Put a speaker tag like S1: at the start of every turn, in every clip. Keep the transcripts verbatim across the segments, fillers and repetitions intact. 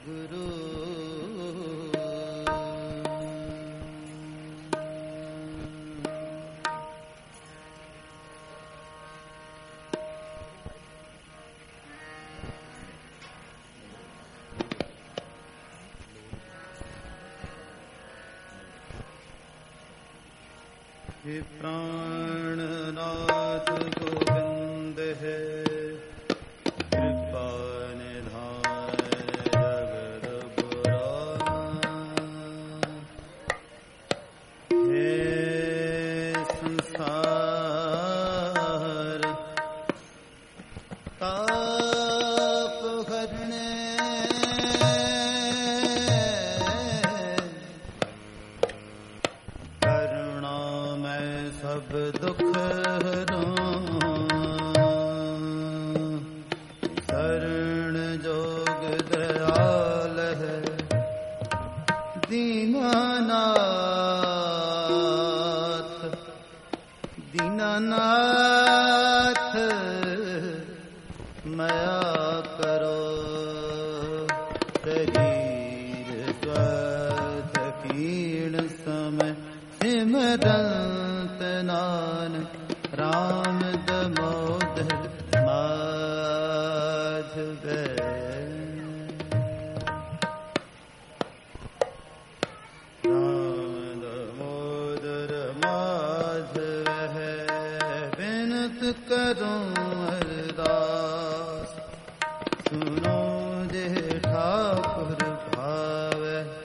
S1: गुरु हे प्राणनाथ गोविंद है कृपा निधान जगत बुरा हे संसार ताप हरने सब दुख शरण जोग दयाल है दीनानाथ दीनानाथ मया करो शरीर स्वस्थ कीर्ण समय सिमरंत नानक राम दमोदर माधव राम दमोदर माधव बिनत करूं अरदास सुनो जे ठाकुर भाव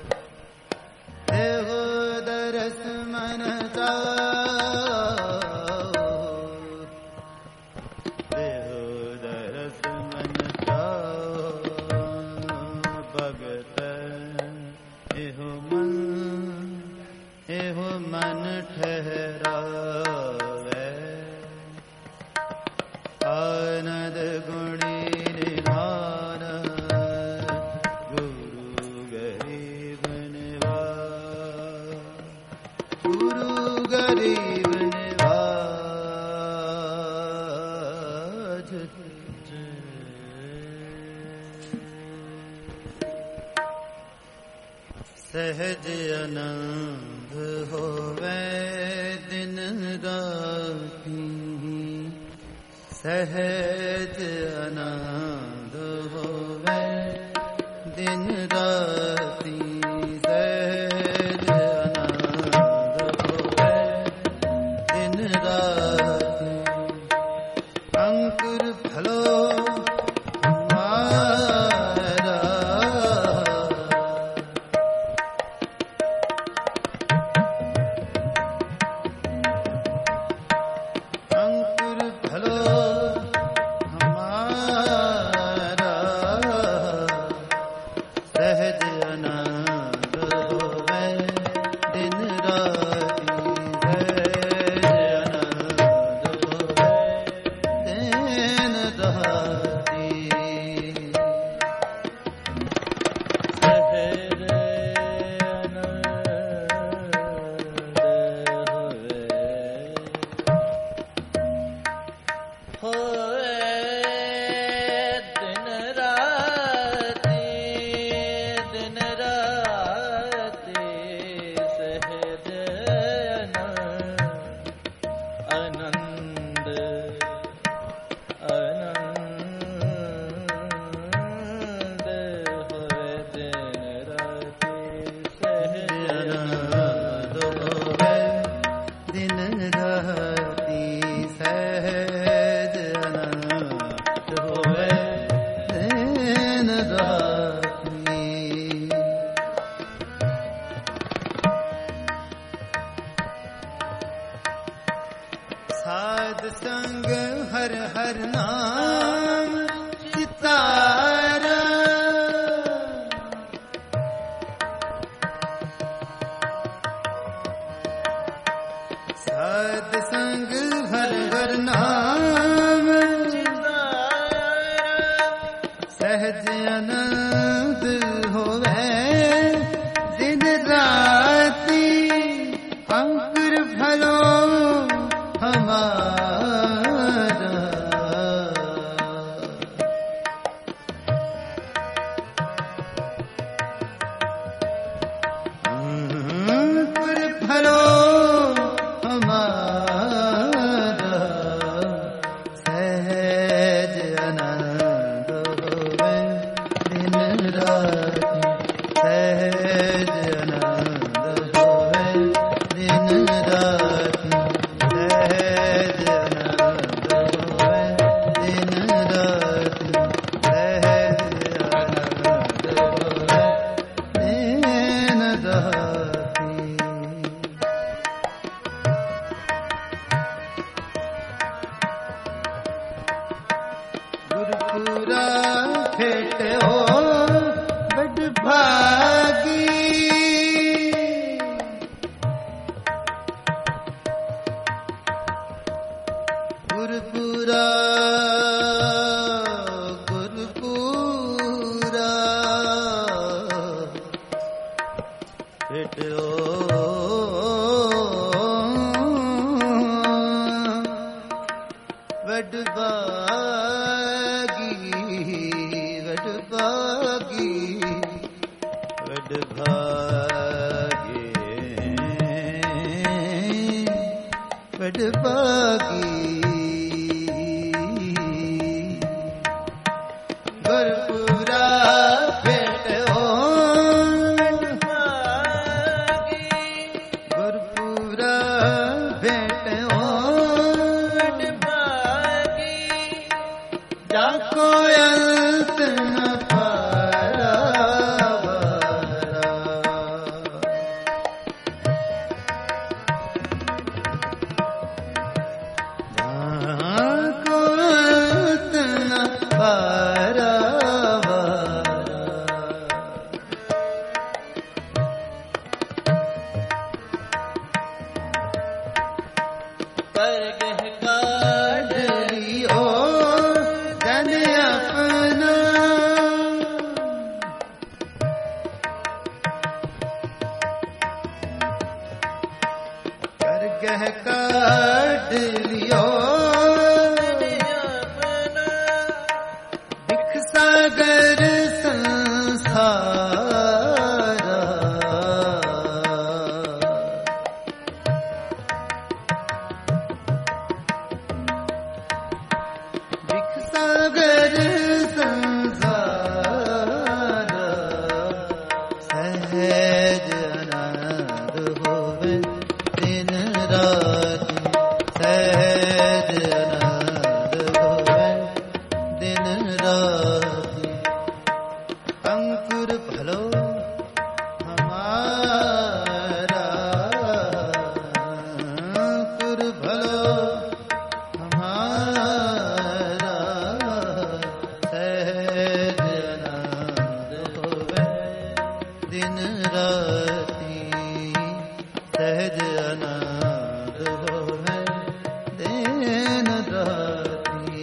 S1: देहो दरस मन मन ठहरावे आनंद गुणी निधान गुरु गरीब निवाज गुरु गरीब निवाज सहज आनंद होवे दिन राती सहज आनंद होवे दिन राती सहज आनंद होवे दिन राती अंकुर फलो दिन राती दिन राती सहज आनंद होवे दिन राति, सहज आनंद होवे दिन राति, सहज आनंद होवे दिन राति। गुरुपुरा भेटो बड़ भागी, गुरुपुरा गुरुपुरा भेटो बड़ भागी, बड़ भागी, बड़ भागी, बड़ भागी। गुरुपुरा भेटो बड़ भागी, गुरुपुरा भेटो बड़ भागी, जाको अंत न पारावारा, जाको अंत न पारावारा। परगह काढ़ लियो जन अपना, परगह काढ़ लियो अपना, दिख सागर संसारा, दिख सागर संसारा, सहज आनंद होवे दिन राति, सहज आनंद होवे दिन राति। अंकुर भलो हमारा, अंकुर भलो हमारा, सहज आनंद होवे दिन राति, सहज आनंद होवे दिन राति।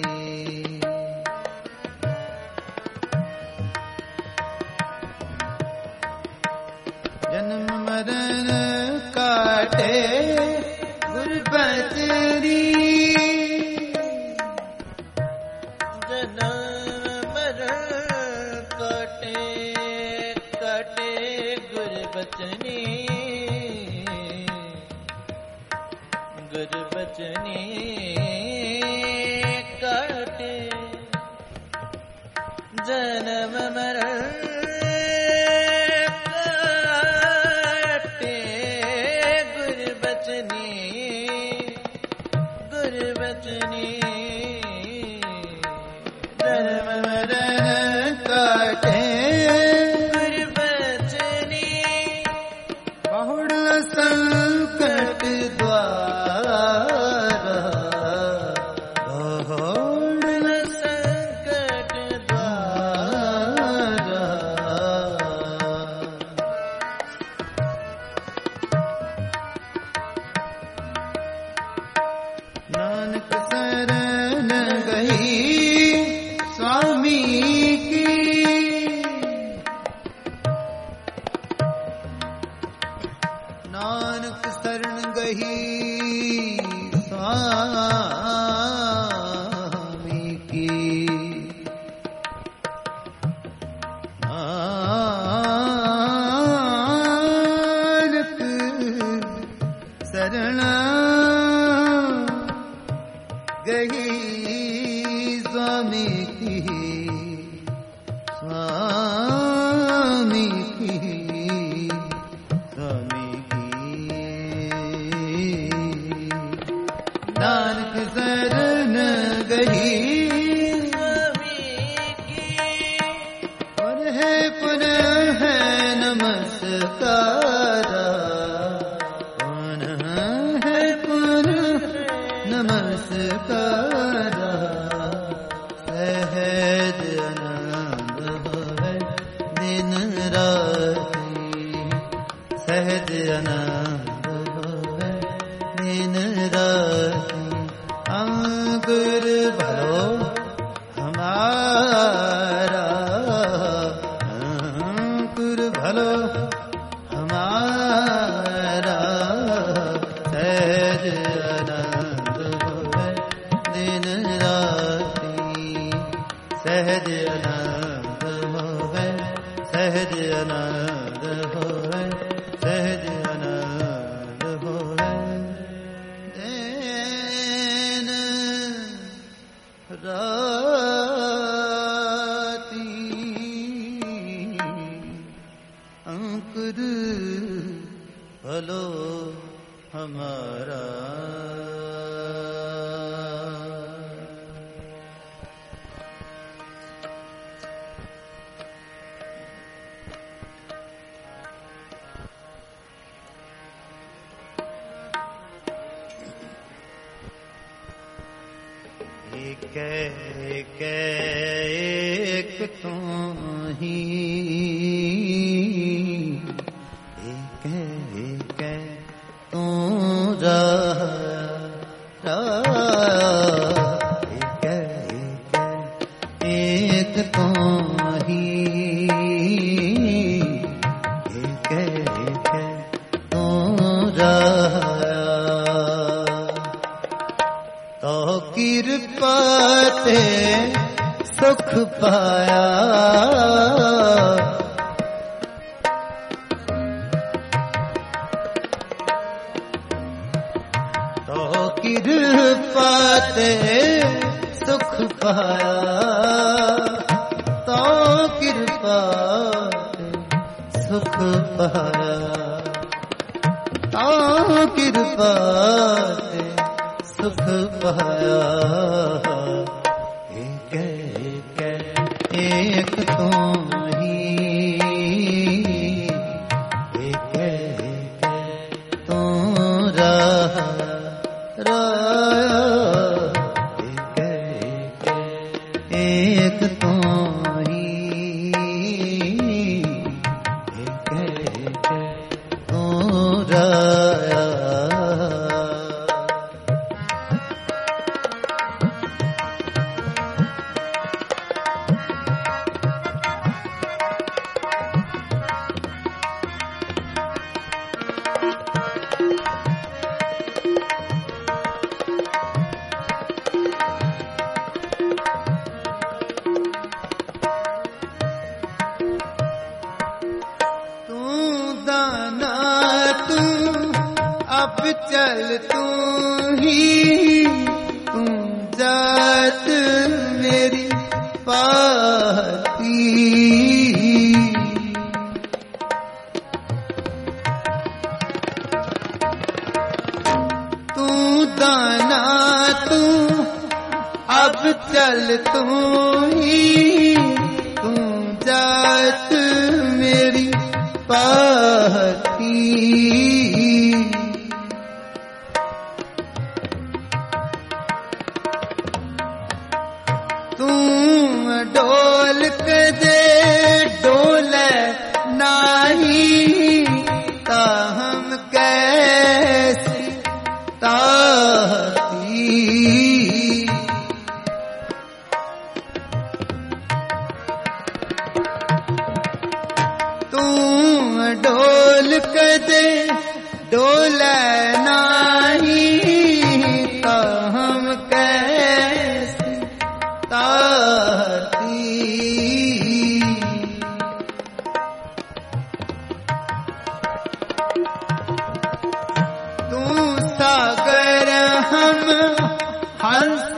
S1: जन्म मरण काटे गुरबचनी, जन्म मरण काटे काटे गुरबचनी, गुरबचनी काटे जन्म मरण काटे गुरबचनी, गुरबचनी जन्म मरण काटे गुरबचनी, बहुड़ संकट द्वारा, बहुड़ संकट द्वारा। नानक शरण गई स्वामी की, नानक शरण गई स्वामी की, नानक शरण गई स्वामी की, स्वामी स्वामी की स्वामी की नानक शरण गही स्वामी की और है पुनः है नमस्कारा पुनः है पुनः नमस्कारा सहज आनंद है दिन राति सहज आनंद है दिन राति अंकुर भलो हमारा अंकुर भलो हमारा सहज आनंद है दिन राति सहज आनंद है सहज आनंद है सहज आनंद है दिन राति अंकुर भलो हमारा एक एक एक तू ही एक एक तू रहा एक एक एक तू ही एक एक तू रहा तो कृपा ते सुख पाया तो कृपा ते सुख पाया तो कृपा ते सुख पाया तो कृपा ते सुख पाया एक एक एक तू ही एक एक तू रहा रहा एक एक एक तू ही एक एक तू रहा अब चल तू ही तू जात मेरी पाती तू दाना तू अब चल तू ही तू जात मेरी पाती डोल कदे डोल नाही ताहम कैसी ताती तू डोल कदे डोल नाही ताहम कैसी ताती तू सागर हम हंस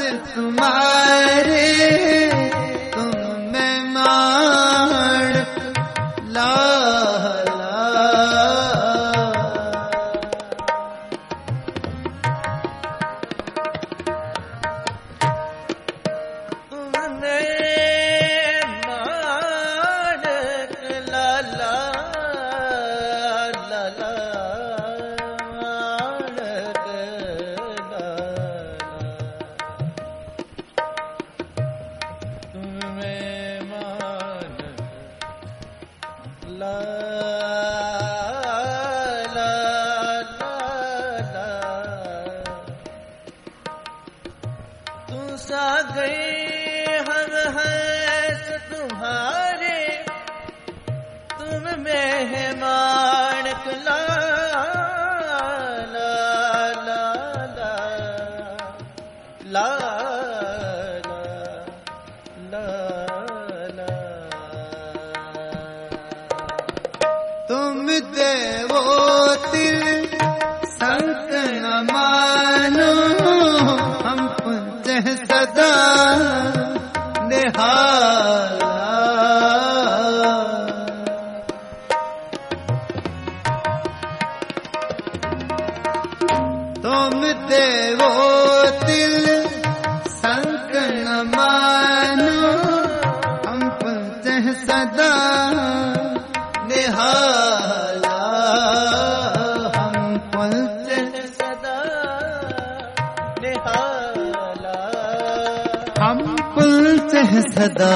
S1: तुम्हारे तुम में मान ला सदा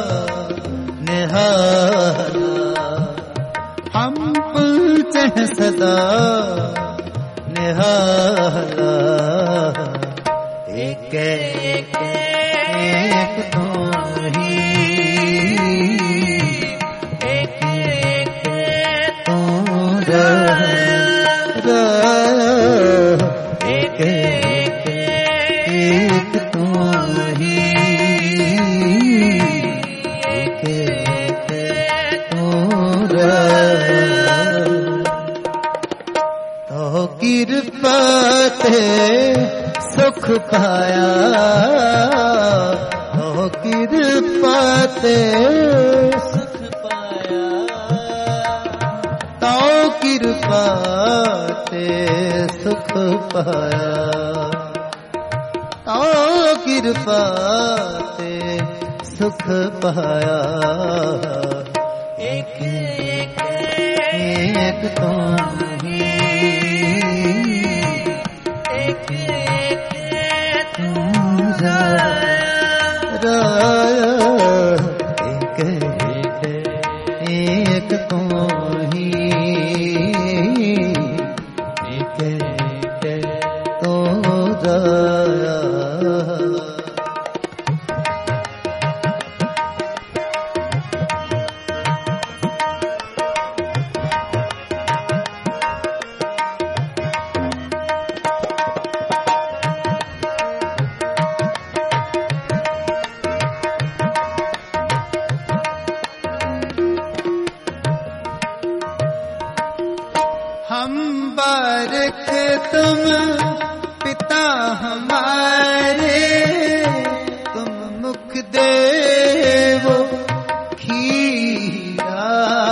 S1: निहाला हम पुलते हैं सदा निहाला एक एक एक तो ही एक एक तो एक एक एक तो ही कृपाते सुख पाया ओ कृपाते सुख पाया तो कृपाते सुख पाया तो कृपाते सुख पाया एक एक एक तो एक तो ही एक तो हम बारक तुम पिता हमारे तुम मुख देवो खीरा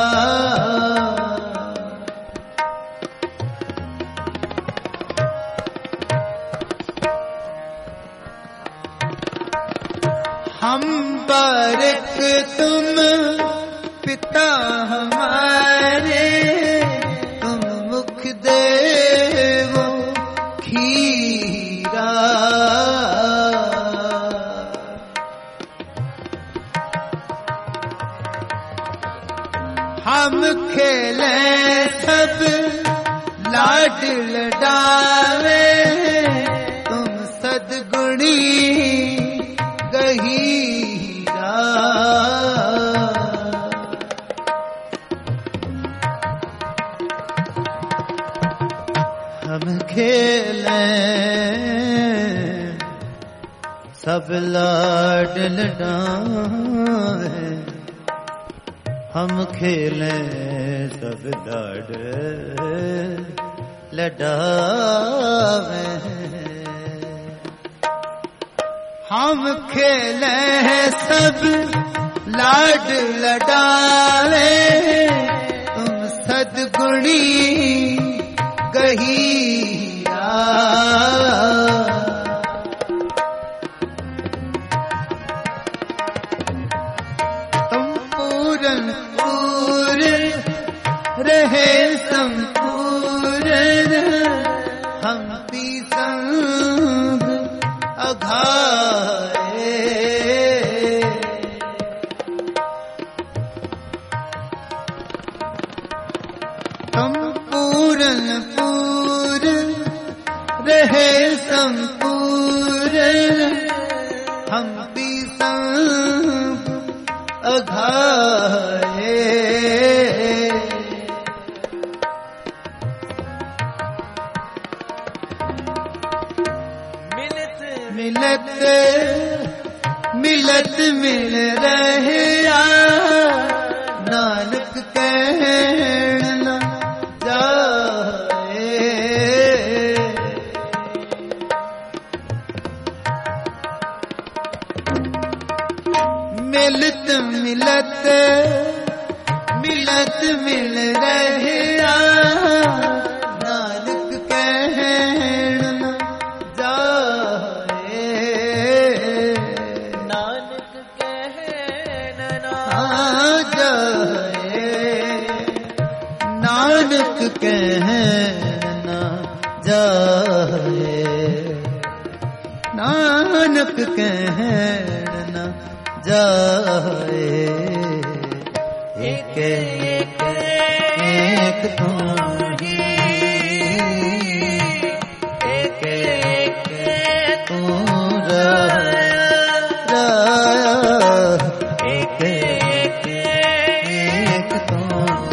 S1: हम बारक तुम पिता हमारे देवो खीरा हम खेले सब लाड लडावे तुम सदगुणी गहीरा हम खेले सब लाड लडावे हम खेले सब लाड लडावे हम खेले सब लाड लडावे सद्गुणी गहीरा तुम पूरन पूर्ण रहे संपूर्ण हम भी संग अघाए तुम पूरन पूर्ण रहे संपूर्ण हम भी संग अघाए मिलत मिलत मिल रहे नानक कहन न जाए मिलत मिलत मिलत मिल रहे नानक कहन न नानक कहना जाए नानक कहना जाए एक एक एक तुम ही एक एक तुम राया एक एक एक तुम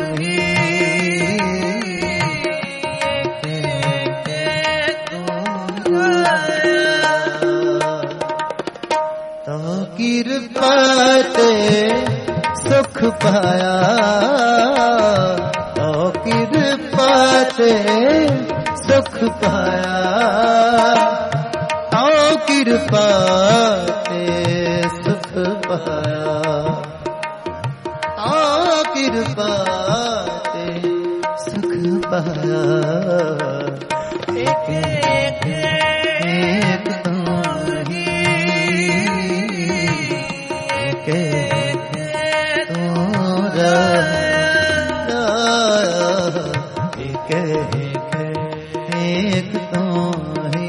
S1: कृपा ते सुख पाया तो कृपा ते सुख पाया तो कृपा ते सुख पाया तो कृपा ते सुख पाया एक एक एक एक तो ही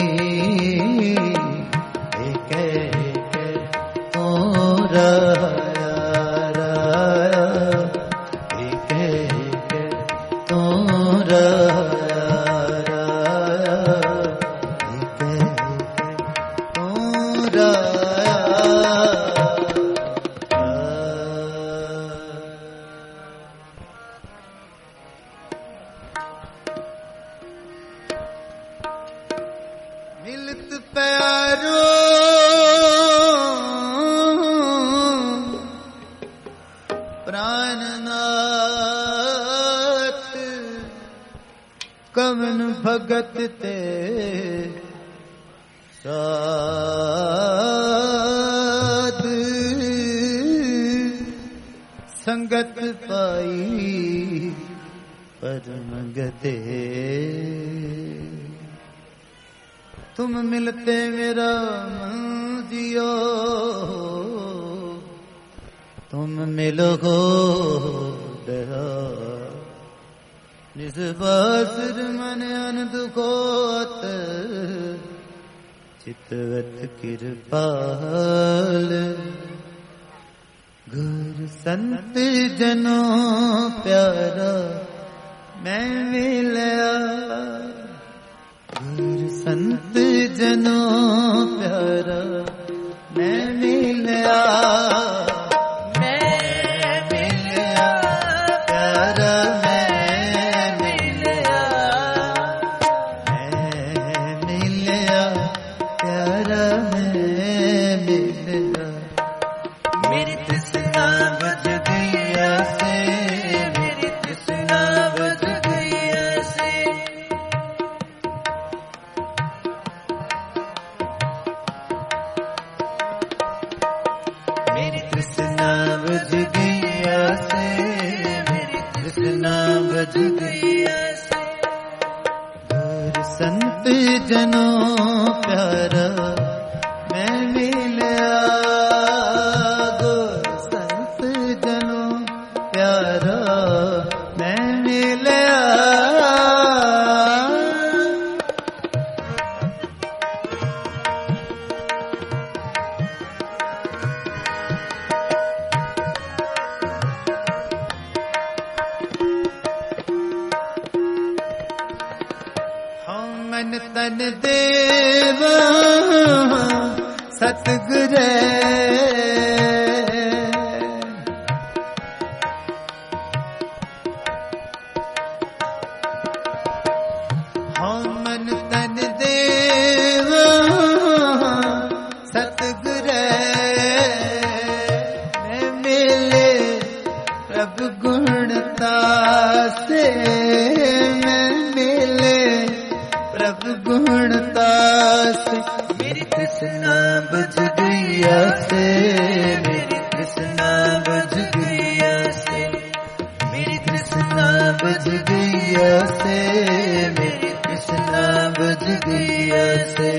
S1: एक एक तो राया राया एक एक तो राया राया एक एक तो राया मिलत प्यारो प्राणनाथ कवन भगत ते साध संगत पाई परम गते तुम मिलते मेरा मन जियो तुम मिलो हो दया निज बासुर मन अन दुखोत चितवत कृपाल गुर संत जनों प्यारा मैं मिलया गुर संत जनों प्यारा मैं मिलया मैं मिलया प्यारा मैं मिलया मैं मिलया प्यारा मैं मिलया मेरी तृष्णा बुझ गई ऐसे मेरी तृष्णा बुझ गई ऐसे मेरी तृष्णा बुझ गई ऐसे मेरी तृष्णा बज गैया से। गुर संत जनों प्यारा मैं मिलया, गुर संत जनों प्यारा मैं मिलया। मन तन देवा सतगुरे, हाँ मन तन देवा सतगुरे, मैं मिले प्रभु गुणता से, मैं मिले प्रभु गुणता से। मेरी तृष्णा बुझ गैया से, मेरी तृष्णा बुझ गैया से, मेरी तृष्णा बुझ गैया से, मेरी तृष्णा बुझ गैया से।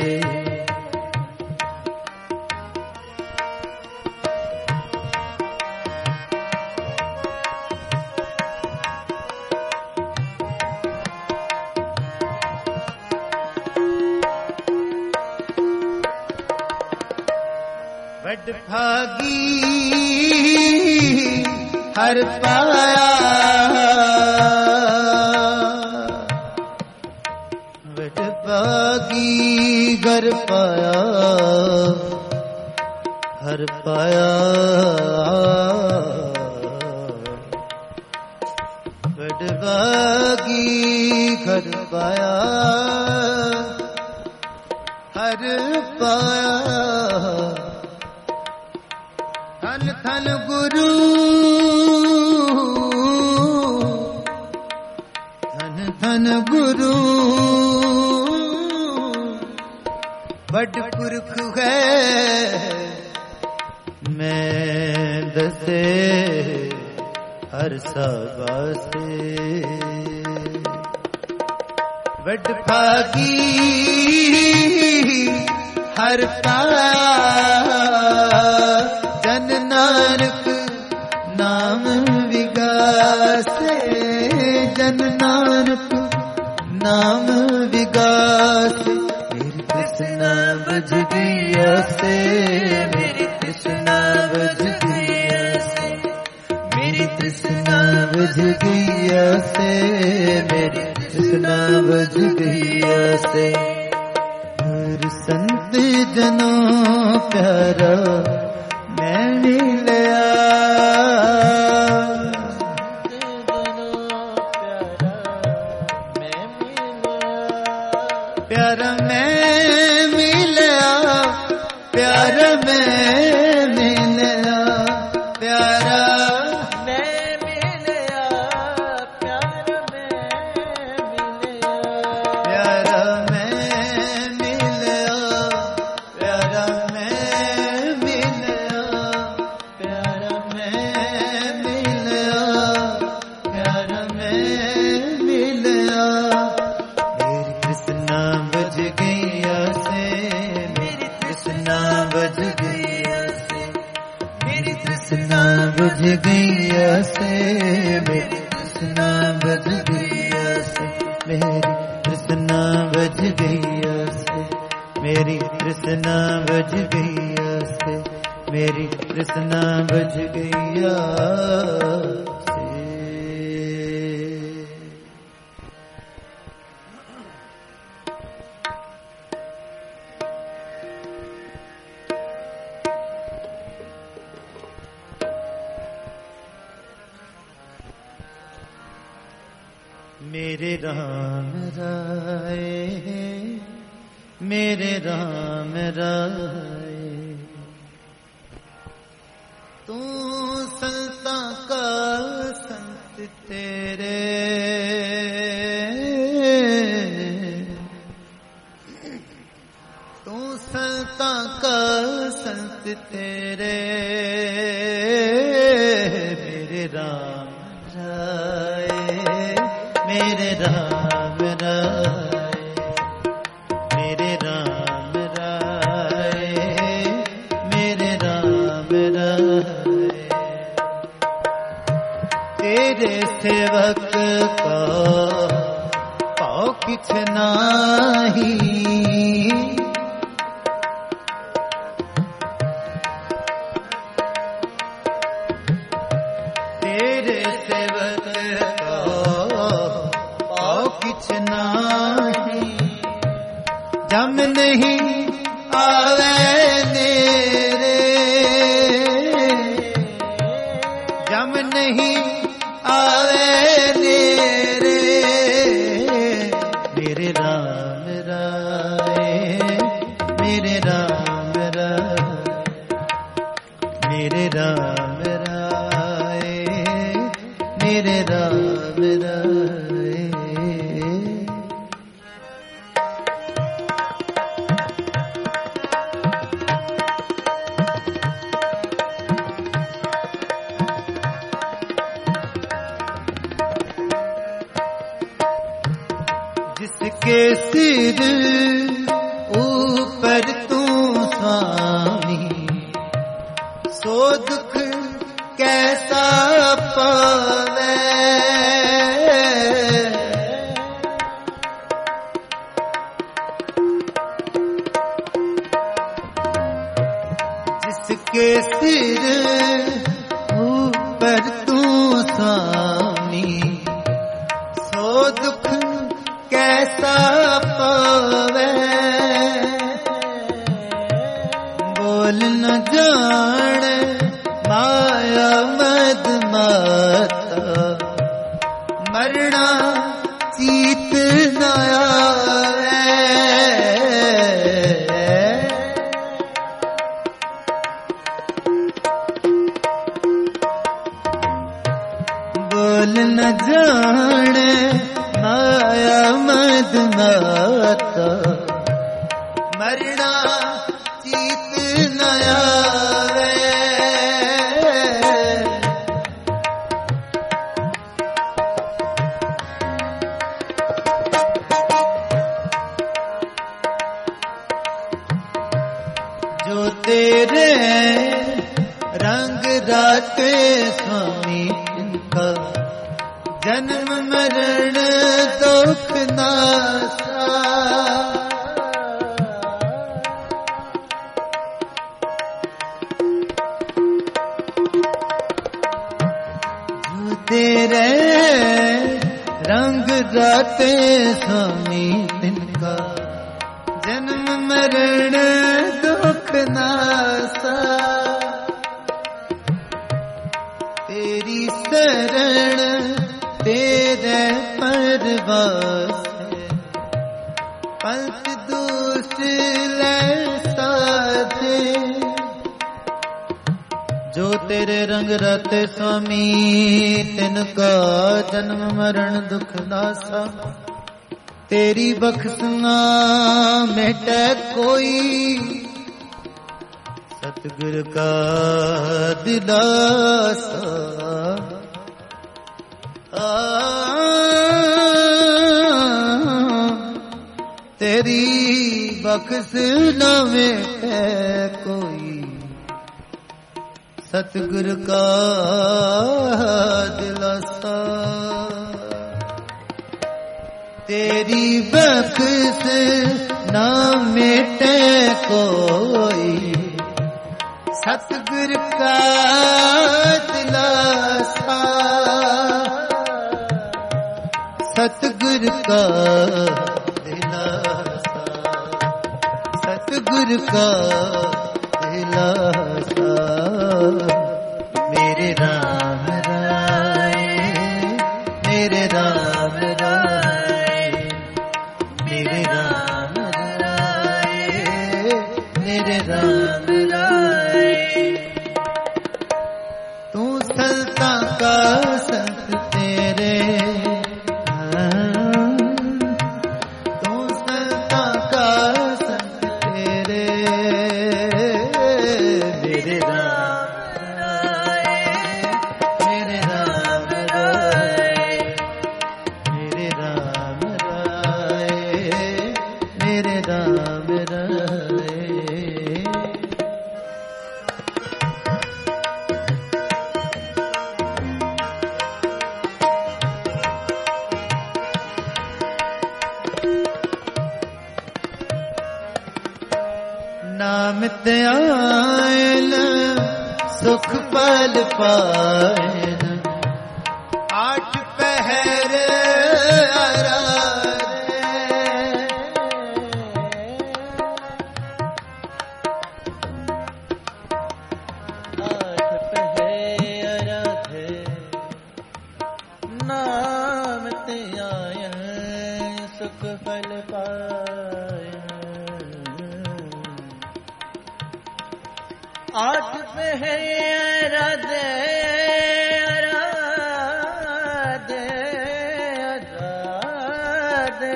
S1: बड़ भागी हर पाया, बड़ भागी घर पाया, हर पाया, बड़ भागी घर पाया, हर पाया। धन धन गुरु, धन धन गुरु, बड़ पुरख है मैं दसे हर साबासे। बड़ भागी हर पाया, जन नानक नाम विगासे, जन नानक नाम विगासे। मेरी तृष्णा बुझ गैया से, मेरी तृष्णा बुझ गैया से, मेरी तृष्णा बुझ गैया से, मेरी तृष्णा बुझ गैया से। गुर संत जनों प्यारा मैं मिलया, प्यारा मैं मिलया, प्यारा मैं मिलया, प्यारा मैं मिलया, प्यारा मैं मिलया, प्यारा मैं मिलया, प्यारा मैं मिलया, प्यारा मैं मिलया, प्यारा मैं मिलया। मेरी तृष्णा बुझ गैया से, मेरी तृष्णा बुझ गैया से, मेरी तृष्णा बुझ गैया से, मेरी तृष्णा बुझ गैया से, मेरी तृष्णा बुझ गैया से, मेरी तृष्णा बुझ गैया से, मेरी तृष्णा बुझ गैया से। मेरे राम राय, मेरे राम राय, तू संता का संत तेरे, तू संता का संत तेरे। मेरे राम राय, मेरे राम राय, मेरे राम राय, मेरे राम राय। तेरे सेवक का पाँव किछ नाही, तेरे सेवक का पाँव किछ नाही। जम नहीं आवे नेरे, जम नहीं आवे नेरे, मेरे राम राय, मेरे राम राय, मेरे राम राय, मेरे राम राय। जिसके सिर ऊपर तू स्वामी, सो दुख कैसा पावे। जिसके सिर ऊपर तू स्वामी, सो दुख कैसा पावे। बोल न जाने माया मद माता, मरना चीत न आवे। बोल न जाने माया मद माता, मरना चीत न आवे। जो तेरे रंग राते स्वामी इनका, जन्म मरण दुख नासा। जो तेरे रंग राते स्वामी तिनका, जन्म मरण दुख नासा। तेरी शरण तेरे परवास है, पंथ दूस साधे। जो तेरे रंग राते स्वामी तिनका, जन्म मरण दुख नासा। तेरी बख्शना मेटे कोई, सतगुर का दिलासा। तेरी बख्शना मेटे कोई, सतगुर का दिलासा। तेरी बख्शना मेटे कोई, सतगुर का दिलासा। सतगुर का दिलासा, सतगुर का दिलासा। मेरे राम राय, मेरे राम राय, मेरे राम राय, मेरे राम राय। तू संता का संत तेरे, मेरे नाम त्यायल सुख पल पायन आठ पहर
S2: आठ पहर दे राधे राधे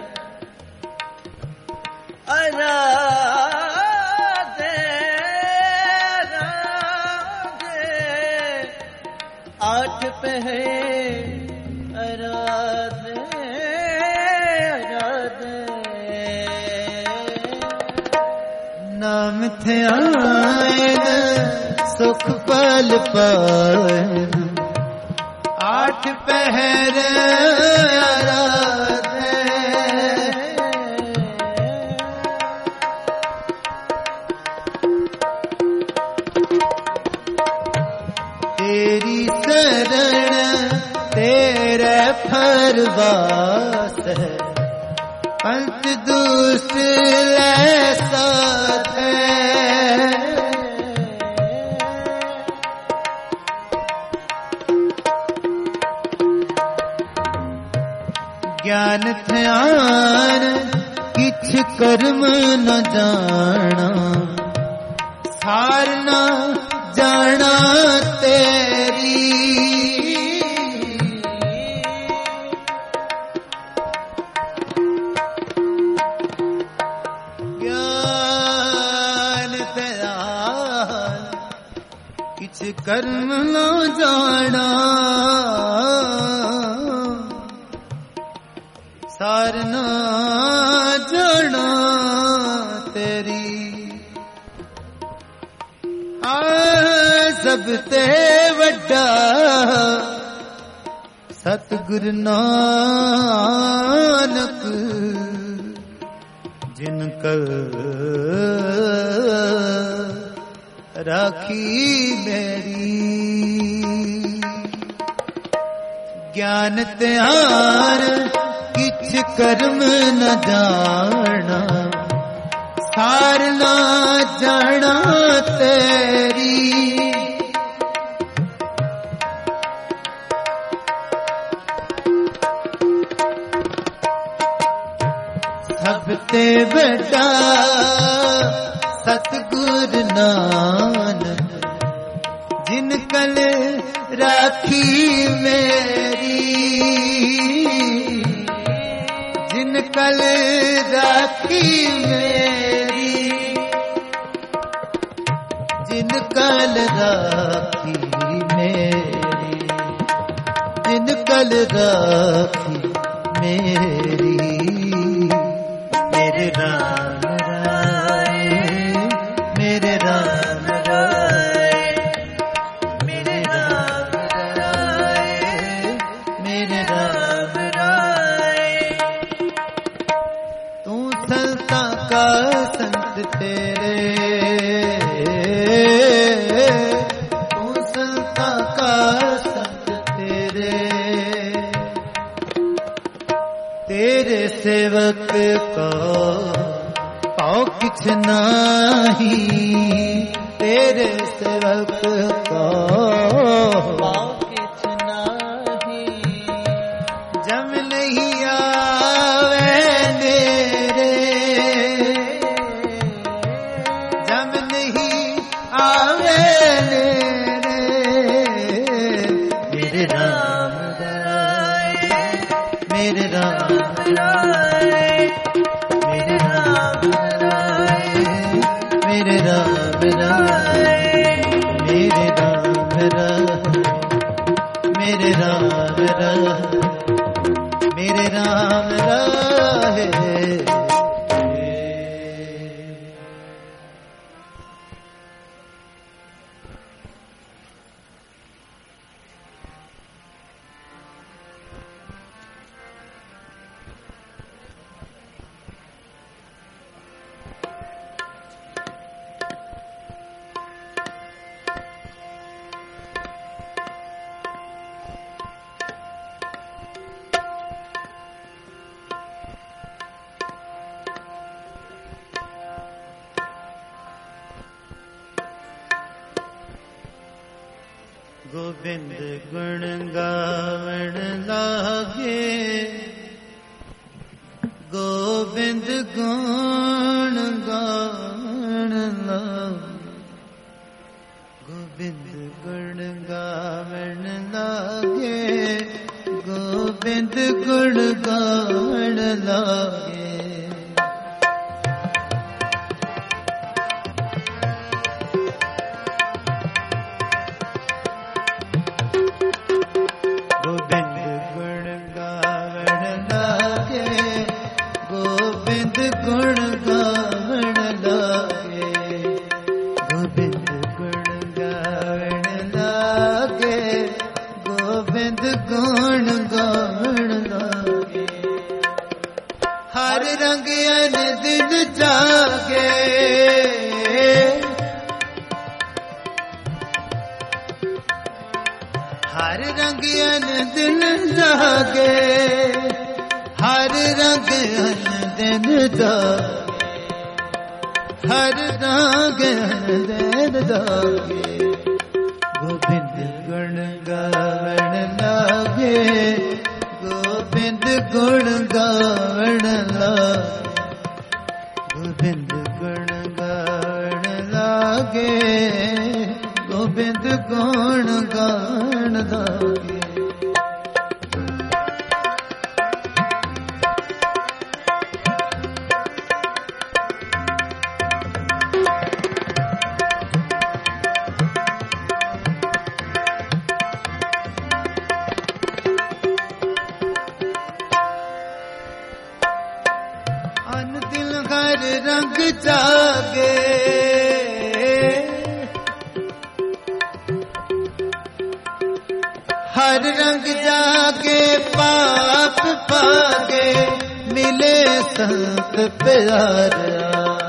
S2: राधे राधे आठ पहर राधे राधे
S1: नाम ध्यान सुख पल पायन आठ पहर आराधे तेरी शरण तेरे फरवास है पंच दूसरे साथ ज्ञान ध्यान किछ कर्म न जाना सार न जाना तेरी ज्ञान ध्यान किछ कर्म न जाना सारना जाना तेरी आ सब ते वड्डा सतगुरु नानक जिन कल राखी मेरी ज्ञान त्यान किछ कर्म न जाना सार न जाना तेरी सबते बड़ा सतगुरु नानक जिन कल राखी मेरी जिन कल राखी मेरी जिन कल राखी मेरी जिन कल राखी मेरी मेरे राम राय मेरे राम राय मेरे राम राय मेरे राम राय तू संता का संत तेरे तू संता का संत तेरे तेरे सेवक को पाओ किछ नाही तेरे सेवक को
S2: पाओ किछ नाही
S1: जम नहीं आवे मेरे जम नहीं आवे मेरे मेरे राम राय मेरे राम मेरे राम राय मेरे राम राय मेरे राम राय मेरे राम राय मेरे राम राय गोबिंद गुण गान लागे। हर रंग अन दिन जागे, हर रंग अन दिन जागे, हर रंग अन दिन जागे। गोबिंद गुण गावन लागे, गोबिंद गुण गावन लागे, गोबिंद गुण गावन लागे, गोबिंद गुण गान लागे। अन दिल हर रंग जागे, हर रंग जागे पाप पागे, मिले संत प्यारा।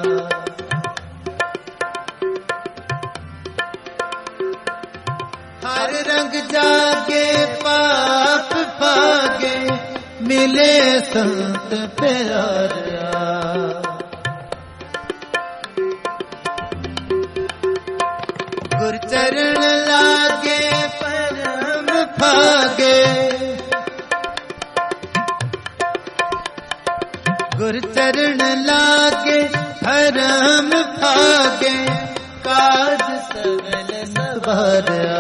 S1: हर रंग जागे पाप पागे, मिले संत प्यारा। गुर चरण लागे परम भागे, गुर चरण लागे परम भागे, काज सगल सवारा।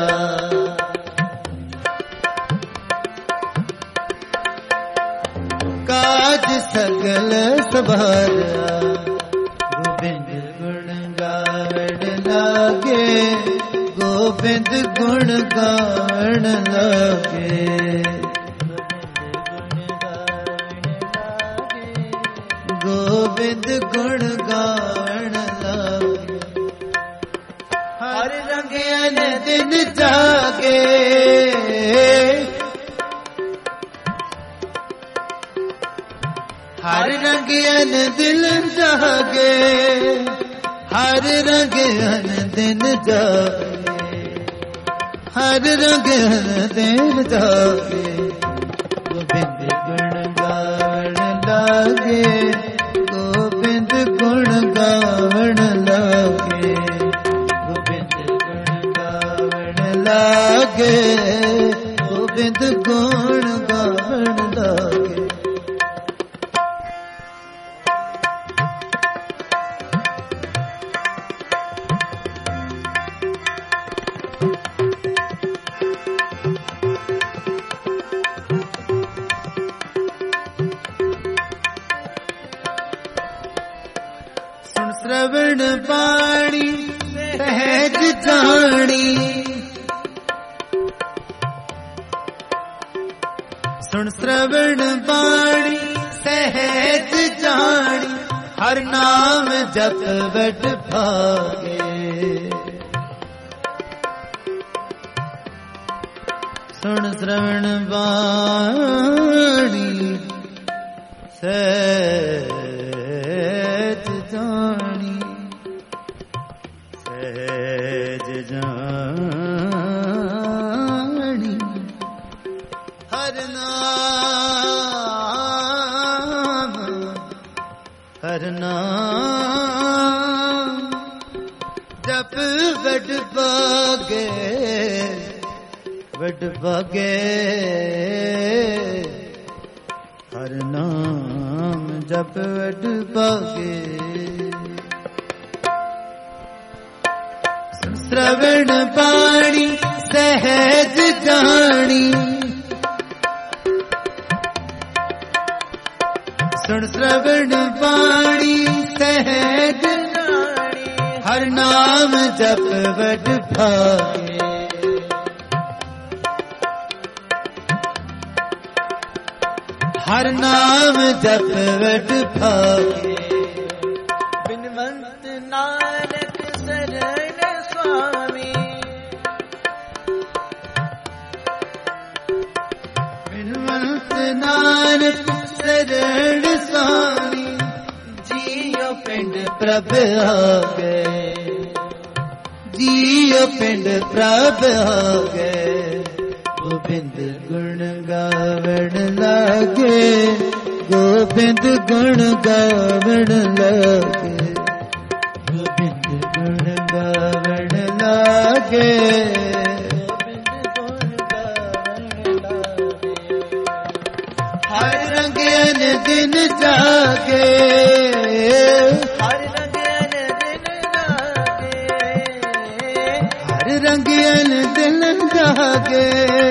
S1: काज सगल सवारा। गोबिंद गुण गावन लागे, गोबिंद गुण गावन लागे, गोबिंद गुण गावन लागे। हर रंग अन दिन जागे, हर रंग अन दिल जागे, हर रंग अन दिन जागे, हर रंग अन दिन जागे। गोबिंद गुण गावन लागे, गोबिंद गुण गावन लागे, गोबिंद गुण गावन लागे, गोबिंद गुण गावन लागे। श्रवण बाणी सहज जानी, सुन श्रवण बाणी सहज जानी, हर नाम जप बट भागे। सुन श्रवण बाणी सहज जानी, सहज जानी, हर नाम हर नाम जप बड़ भागे, बड़ भागे, हर नाम जप बड़ भागे। श्रवण बाणी सहज जानी, ਸੁਣ ਸ਼ਰਵਣ ਬਾਣੀ ਸਹਿਜ ਹਰ ਨਾਮ ਜਪ ਵਡ ਭਾਗੇ ਹਰ ਨਾਮ ਜਪ ਵਡ ਭਾਗੇ
S2: ਬਿਨਵੰਤ ਨਾਨਕ ਸਰਣ ਸੁਆਮੀ
S1: ਬਿਨਵੰਤ ਨਾਨਕ ਸਰਣ ਸੁਆਮੀ ਜੀਉ ਪਿੰਡ ਪ੍ਰਭ ਆਗੇ ਜੀਉ ਪਿੰਡ ਪ੍ਰਭ ਆਗੇ ਗੋਬਿੰਦ ਗੁਣ ਗਾਵਣ ਲਾਗੇ ਗੋਬਿੰਦ ਗੁਣ ਗਾਵਣ ਲਾਗੇ ਗੋਬਿੰਦ ਗੁਣ ਗਾਵਣ ਲਾਗੇ ਹਰ ਰੰਗਿਆਨ ਦਿਨ ਜਾਗੇ
S2: ਹਰ ਰੰਗਿਆਨ ਦਿਨ ਜਾਗੇ
S1: ਹਰ ਰੰਗਿਆਨ ਦਿਨ ਜਾਗੇ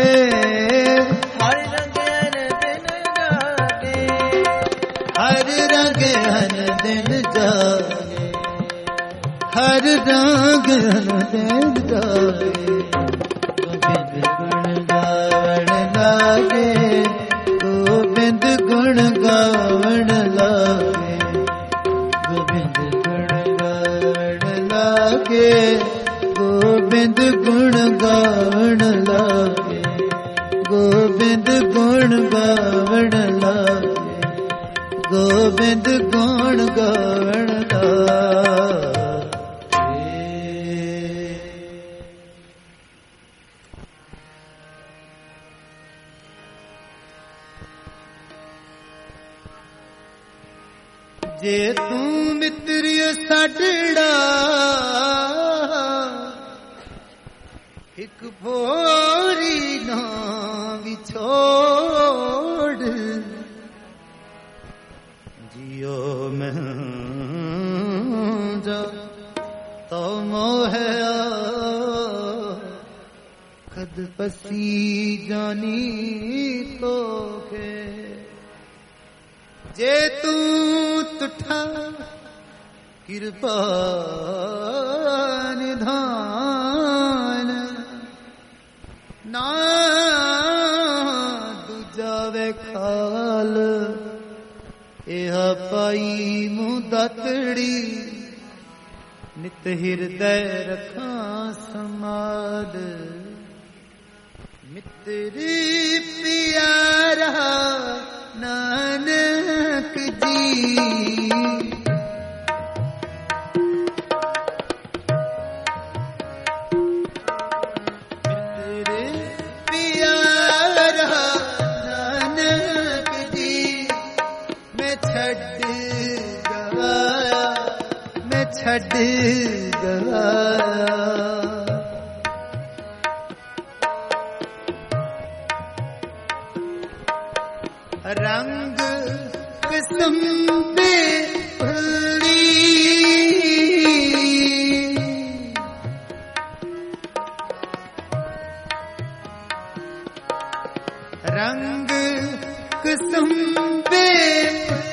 S2: ਹਰ ਰੰਗਿਆਨ ਦਿਨ ਜਾਗੇ
S1: ਹਰ ਰੰਗਿਆਨ ਦਿਨ ਜਾਗੇ ਹਰ ਰੰਗਿਆਨ ਦਿਨ ਜਾਗੇ ਗੋਬਿੰਦ ਗੁਣ ਗਾਵਣ ਲਾਗੇ ਗੋਬਿੰਦ ਗੁਣ ਗਾਵਣ ਲਾਗੇ ਗੋਬਿੰਦ ਗੁਣ ਗਾਵਣ ਲਾਗੇ ਗੋਬਿੰਦ ਗੁਣ ਗਾਵਣ ਲਾਗੇ ਗੋਬਿੰਦ ਗੁਣ ਗਾਵਣ ਲਾਗੇ ਗੋਬਿੰਦ ਗੁਣ ਗਾਵਣ ਲਾਗੇ ਜੇ ਤੂੰ ਮਿੱਤਰਿਆ ਸਾਡੜਾ ਇੱਕ ਭੋਰੀ ਨਾ ਵਿਛੋੜ ਜਿਉ ਮੈਂ ਜਾ ਤੋ ਮੋਹਿਆ ਕਦ ਪਸੀ ਜਾਨੀ ਤੋਖੇ ਜੇ ਤੂੰ ਤੁਠਾ ਕਿਰਪਾ ਨਿਧਾਨ ਨਾ ਦੂਜਾ ਵੇ ਖਾਲ ਇਹ ਪਾਈ ਮੁਦਤੜੀ ਨਿਤ ਹਿਰਦੈ ਰਖਾਂ ਸਮਾਦ ਮਿੱਤਰੀ ਪਿਆਰਾ ਨਾਨਕ ਜੀ ਮਿੱਤਰੇ ਪਿਆਰਾ ਨਾਨਕ ਜੀ ਮੈਂ ਛੱਡ ਗਵਾਇਆ ਮੈਂ ਛੱਡ ਗਵਾਇਆ ਰੰਗ ਕਿਸਮ ਦੇ ਭੁੱਲੀ ਰੰਗ ਕਿਸਮ ਦੇ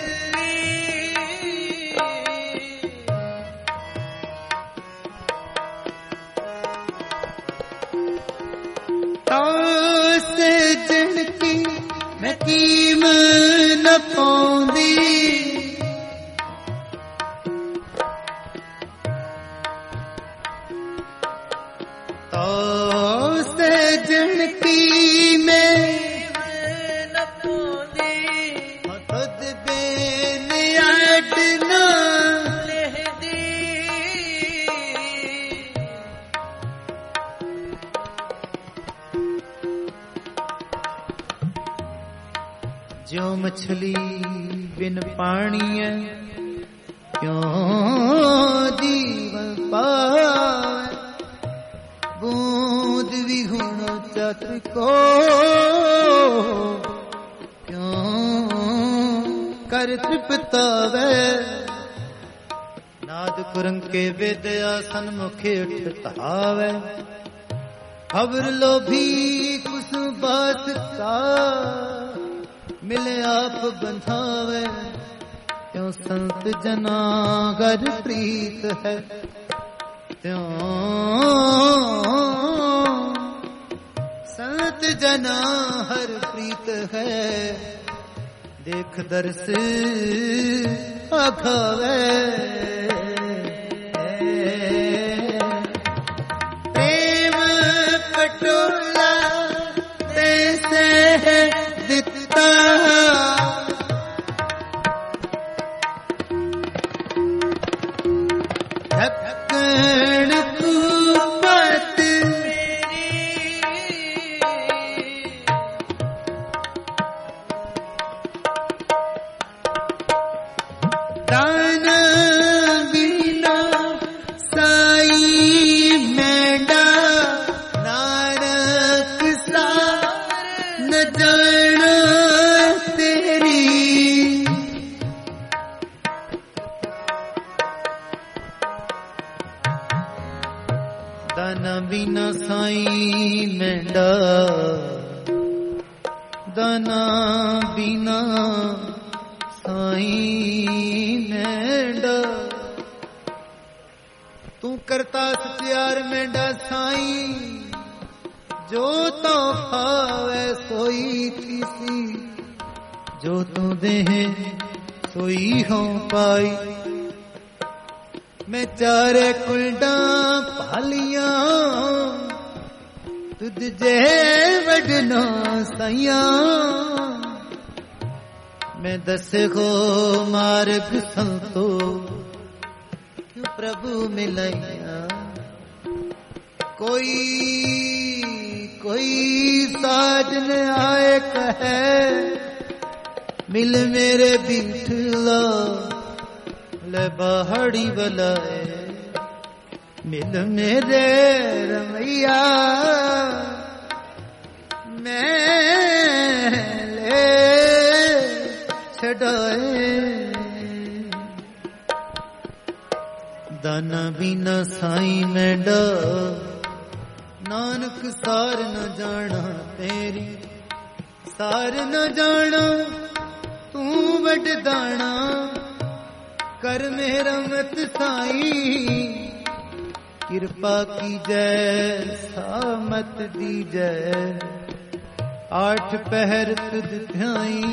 S1: ਤਾਂ ਸਜਣ ਕੀ ਮੈਂ ਕੀਮ ਨ ਪਾਉਂਦੀ ਤਾਂ ਸਜਣ ਕੀ ਮੈਂ
S2: ਨ ਪਾਉਂਦੀ
S1: ਖੁਦ ਬੇਨ ਅੱਡ ਨਾ
S2: ਲਹਿਦੀ
S1: ਜੋ ਮਛਲੀ ਬਿਨ ਪਾਣੀ ਹੈ ਕਿਉਂ ਜੀਵਨ ਪਾਵੇ ਬੂੰਦ ਵੀ ਹੁਣ ਚਤ ਕੋ ਕਿਉਂ ਕਰ ਤ੍ਰਿਪਤਾਵੇ ਨਾਦ ਕੁਰੰਕੇ ਵਿਦਿਆ ਸਨਮੁਖੇ ਉਠ ਧਾਵੇ ਖਬਰ ਲੋਭੀ ਕੁਸ ਬਾਤ ਕਾ ਮਿਲ ਆਪ ਬੰਧਾਵੇ त्यों संत जना घर प्रीत है, त्यों संत जना हर प्रीत है। देख दर्श आखावे प्रेम पटोला तैसे दिता, ढक्कन कुमत दाना बिना साई मैंडा, नानक सा न जाना तेरी। दाना बिना साई मैंडा, दाना बिना साई मैंडा। तू करता सत्यार मैंडा साई, जो तो खावे सोई थी सी, जो तू देह सोई हो पाई। मैं चारे कुलडा पालिया, तुझ जे वडना सैया। मैं दस को मार्ग संतो, क्यों प्रभु मिलैया। कोई कोई साजन आए कहे, मिल मेरे बिठला ले बाहड़ी बलाए। मिल मेरे रमैया मैं ले छड़ाए। दाना बिना साई मैंडा, नानक सार न जाना तेरी। सार न जाना तू वड दाना, कर मेरा मत साई। कृपा की जय सामत दी जय, आठ पहर तुझ ध्याई।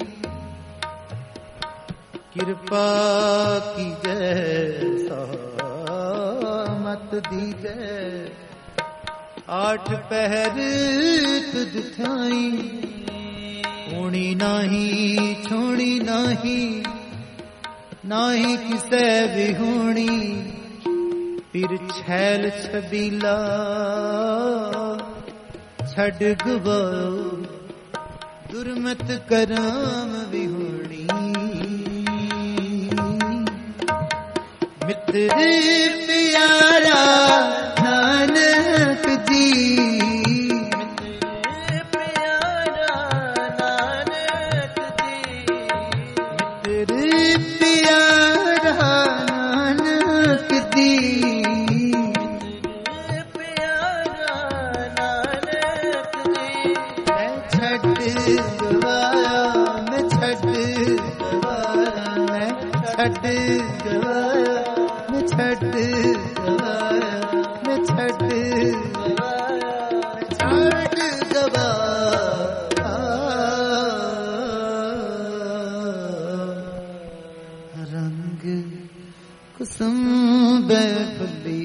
S1: कृपा की जय सामत दी जय, आठ पहर तुझ ध्याई। ऊणी नाही छोड़ी नाही, नाही किसे विहूणी। फिर छैल छबीला छड़ गवाओ, दुर्मत कराम विहूणी। मित्र प्यारा नानक जी,
S2: मित्र प्यारा नानक जी।
S1: मित्र प्यारा नानक जी,
S2: प्यारा नानक जी।
S1: मैं छठ गवाया, मैं छठ गवाया, मैं छठ गवाया, मैं छठ गवाया, मैं छठ गवाया, मैं छठ गवाया। रंग कुसुम बैफली,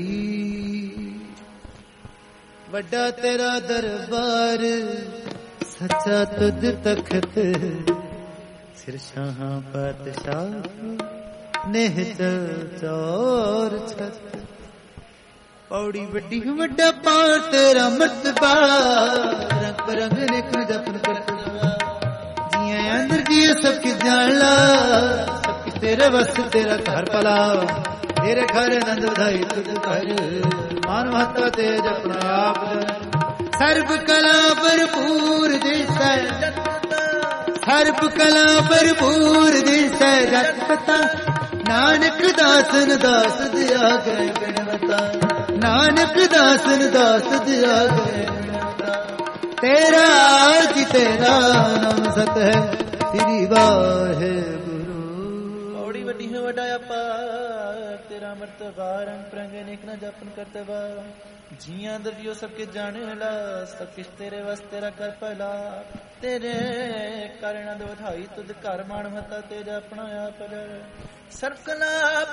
S1: वड्डा तेरा दरबार, सच्चा तुझ तखत। सिर शाह पातशाह नेह चौर छत। पौड़ी वड्डी वड्डा पार तेरा मर्तबा, रंग रंग निखर जपन करत। जिया अंदर जिया सबकी जानला, सबकी तेरे बस तेरा घर पला। तेरे घर नंद बधाई तुझ घर, मान महत्ता तेज अपना आप। सर्व कला भरपूर दिसै, सर्व कला भरपूर दिसै जत पता। नानक दासन दास दिया गए गणवता, नानक दासन दास दिया गए गणवता। तेरा जी तेरा नाम सत है, श्री वाहे गुरु।
S2: वडा अपार तेरा मर्तबा रंग प्रंगे नेक न जपन करतबा जिया दबियो सबके जाने ला सब किश तेरे वस तेरा कर पला तेरे कारण दोधाई तुद घर मान मता तेरा अपना आप सर्कला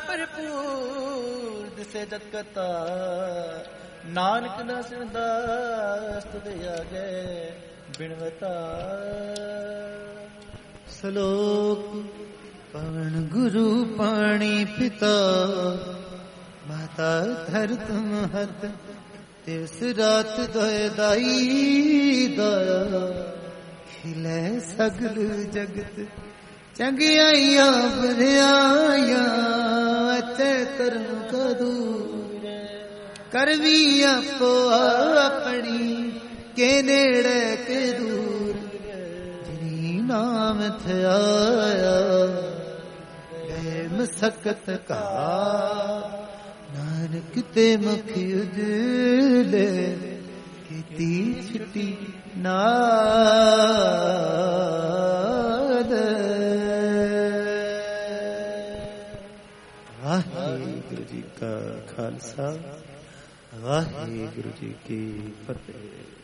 S2: भरपूर दिसे जत कता नानक न सिरदास तुद आगे बिनवता
S1: श्लोक पवन गुरु पाणी पिता माता धरत महत तिस रात दोय दाई दया खिले सगल जगत चंगियाइया बुराइया अचे कर्म कदूर करवी आपो अपनी के नेड़े के दूर जिनी नाम थयाया गए मसकत का नानक ते मुख उजले कीती छिटी नाद वाहिगुरु जी का खालसा वाहिगुरु जी की फतेह।